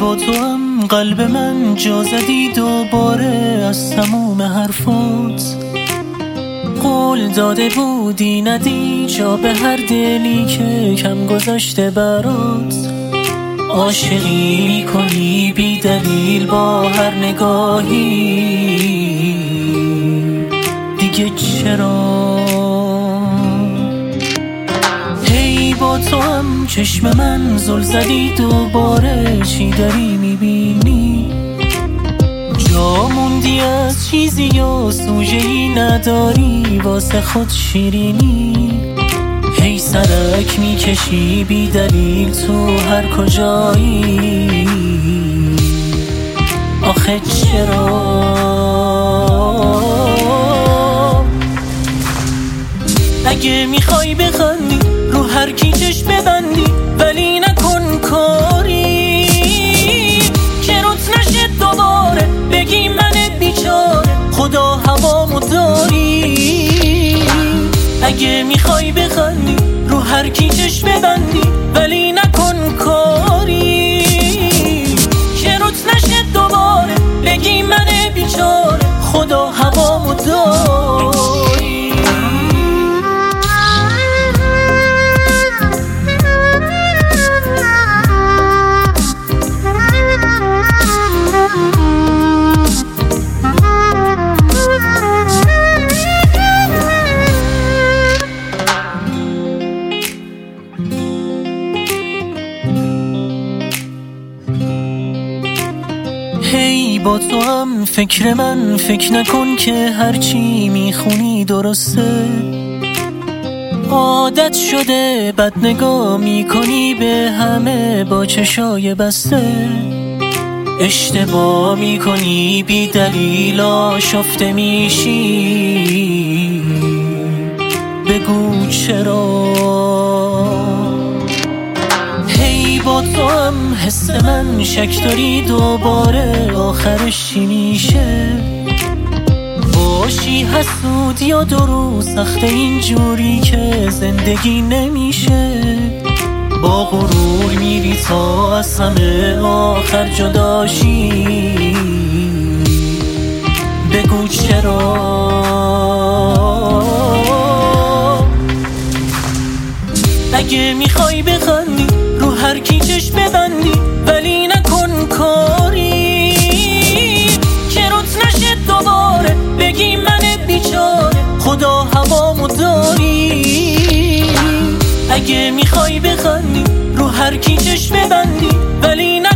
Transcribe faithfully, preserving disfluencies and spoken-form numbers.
با تو هم قلب من جا زدی دوباره از تموم حرفات. قول داده بودی ندی جا به هر دلی که کم گذاشته برات. عاشقی میکنی بی دلیل با هر نگاهی، دیگه چرا؟ هی با تو هم چشم من زل زدی دوباره، چی داری میبینی؟ جا موندی از چیزی یا سوژه‌ای نداری واسه خود شیرینی. هی سرک میکشی بی دلیل تو هر کجایی، آخه چرا؟ اگه میخوای بخندی رو هر کی چشم ببندی، ولی نکن کاری که روت نشه دوباره بگی من بیچاره خدا هوامو داری. اگه میخوای بخندی رو هر کی چشم ببندی، ولی نکن کاری که روت نشه دوباره بگی من بیچاره خدا هوامو داری. هی با تو هم فکر من فکر نکن که هرچی میخونی درسته. عادت شده بد نگاه میکنی به همه با چشای بسته. اشتباه میکنی بی دلیل آشفته میشی، بگو چرا؟ با تو هم حس من شک داری دوباره آخرش چی میشه؟ باشی حسود یا درو سخته اینجوری که زندگی نمیشه. با غرور میری تا از همه آخر جداشی، بگو چرا؟ اگه میخوای بخندی رو هر کی چشم ببندی، ولی نکن کاری که روت نشه دوباره بگی من بیچاره خدا هوامو داری. اگه میخوای بخندی رو هر کی چشم ببندی، ولی نکن